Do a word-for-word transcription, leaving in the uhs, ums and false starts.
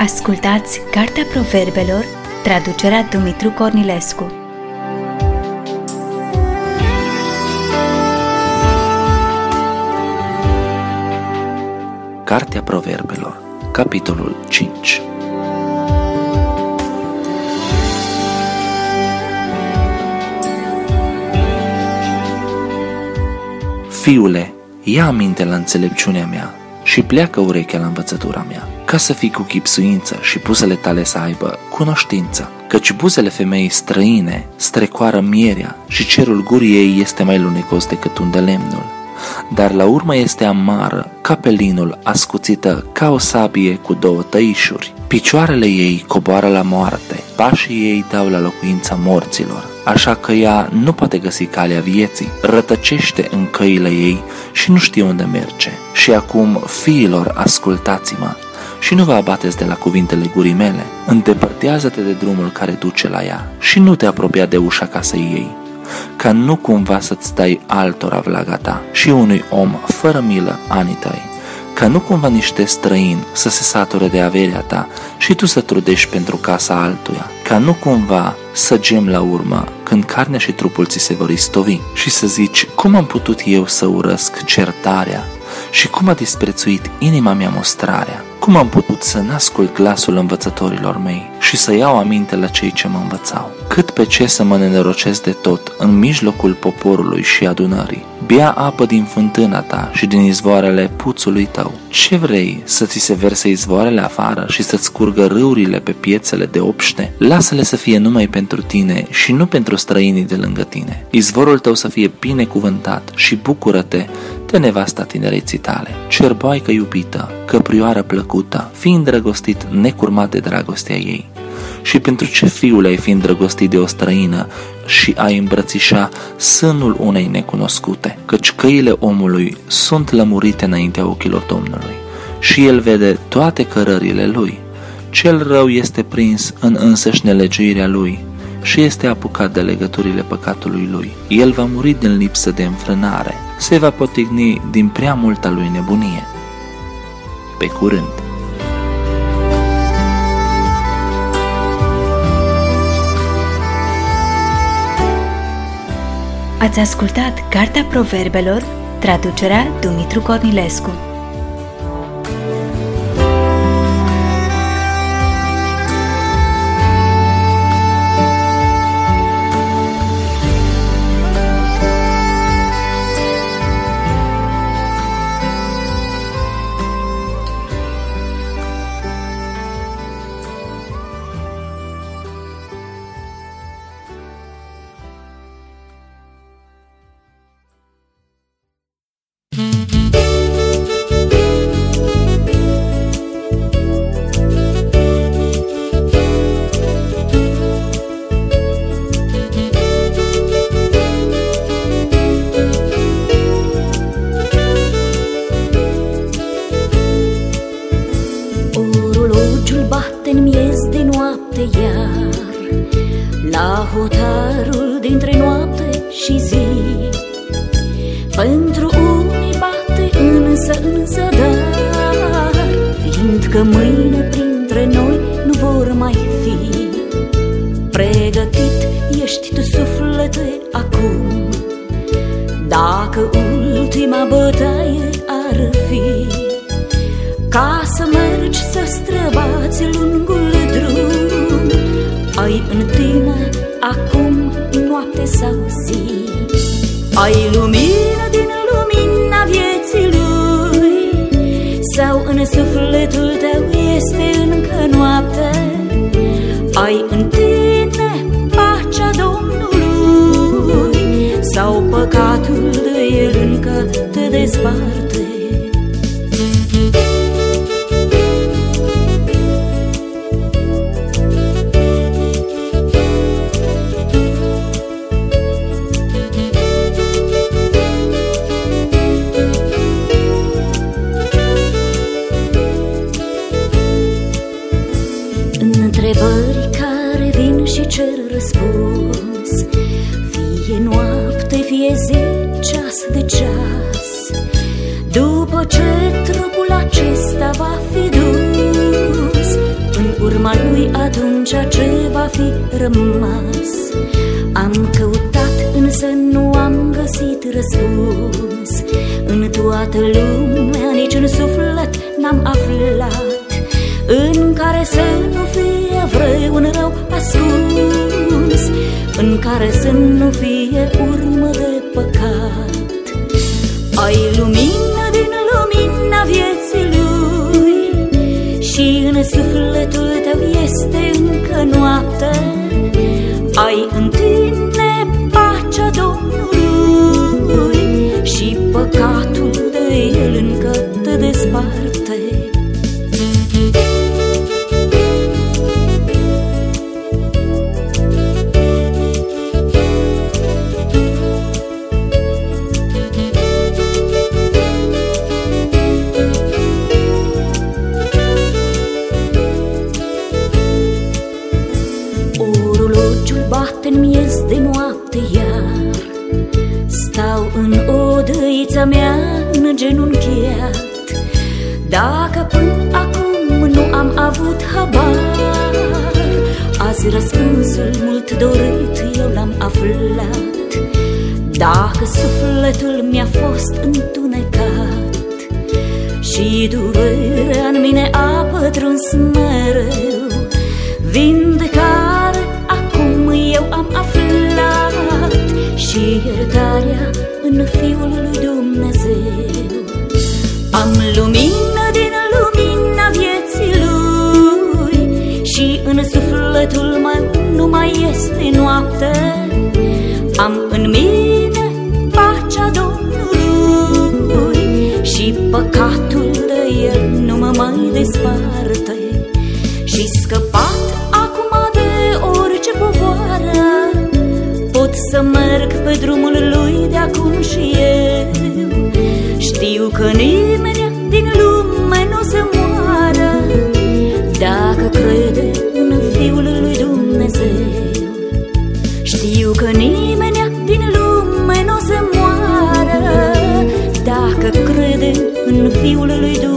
Ascultați Cartea Proverbelor, traducerea Dumitru Cornilescu. Cartea Proverbelor, capitolul cinci. Fiule, ia aminte la înțelepciunea mea și pleacă urechea la învățătura mea, ca să fii cu chipsuință și buzele tale să aibă cunoștință, căci buzele femeii străine strecoară mierea și cerul gurii ei este mai lunecos decât un de lemnul, dar la urmă este amară ca pelinul, ascuțită ca o sabie cu două tăișuri. Picioarele ei coboară la moarte, pașii ei dau la locuința morților, așa că ea nu poate găsi calea vieții, rătăcește în căile ei și nu știe unde merge. Și acum, fiilor, ascultați-mă și nu vă abateți de la cuvintele gurii mele, îndepărtează-te de drumul care duce la ea și nu te apropia de ușa casei ei, ca nu cumva să-ți dai altora vlaga ta și unui om fără milă anii tăi, ca nu cumva niște străini să se sature de averea ta și tu să trudești pentru casa altuia, ca nu cumva să gem la urmă când carnea și trupul ți se vor istovi și să zici: cum am putut eu să urăsc certarea și cum a disprețuit inima mea mustrarea? Cum am putut să n-ascult glasul învățătorilor mei și să iau aminte la cei ce mă învățau? Cât pe ce să mă nenorocesc de tot în mijlocul poporului și adunării? Bea apă din fântâna ta și din izvoarele puțului tău. Ce vrei, să ți se verse izvoarele afară și să-ți curgă râurile pe piețele de obște? Lasă-le să fie numai pentru tine și nu pentru străinii de lângă tine. Izvorul tău să fie binecuvântat și bucură-te de nevasta tinereții tale. Cerboaică iubită, căprioară plăcută, fii îndrăgostit necurmat de dragostea ei. Și pentru ce, fiule, ai fi îndrăgostit de o străină și ai îmbrățișa sânul unei necunoscute? Căci căile omului sunt lămurite înaintea ochilor Domnului și el vede toate cărările lui. Cel rău este prins în însăși nelegiuirea lui și este apucat de legăturile păcatului lui. El va muri din lipsă de înfrânare, se va potigni din prea multa lui nebunie. Pe curând! Ați ascultat Cartea Proverbelor, traducerea Dumitru Cornilescu. În miez de noapte iar, la hotarul dintre noapte și zi. Pentru unii bate însă în zadar, fiindcă mâine printre noi nu vor mai fi. Pregătit ești tu, suflete, acum, dacă ultima bătaie ar fi, ca să mergi să străbați lungul drum. Ai în tine acum noapte sau zi, ai lumină din lumina vieții lui, sau în sufletul tău este încă noapte. Ai în tine pacea Domnului, sau păcatul de el încă te desparte. Întrebări care vin și cer răspuns, fie noapte, fie zi, ceas de ceas. După ce trupul acesta va fi dus în atunci ce va fi rămas. Am căutat, însă nu am găsit răspuns. În toată lumea, niciun suflet n-am aflat în care să nu fie vreun rău ascuns, în care să nu fie urmă de păcat. Ai lumină din lumina vieții lui și în sufletul tău este încă noapte. Ai în tine pacea Domnului și păcatul de el încă te desparte. Bate-n miez de noapte iar, stau în odăița mea îngenunchiat. Dacă până acum nu am avut habar, azi răspunsul mult dorit eu l-am aflat. Dacă sufletul mi-a fost întunecat și durerea în mine a pătruns mereu, vindecare eu am aflat și iertarea în Fiul lui Dumnezeu. Am lumină din lumina vieții lui și în sufletul meu nu mai este noapte. Am în mine pacea Domnului și păcatul de el nu mă mai desparte. Și scăpat pot să merg pe drumul lui de acum și eu. Știu că nimeni din lume nu se moară dacă crede în Fiul lui Dumnezeu. Știu că nimeni din lume nu se moară dacă crede în Fiul lui Dumnezeu.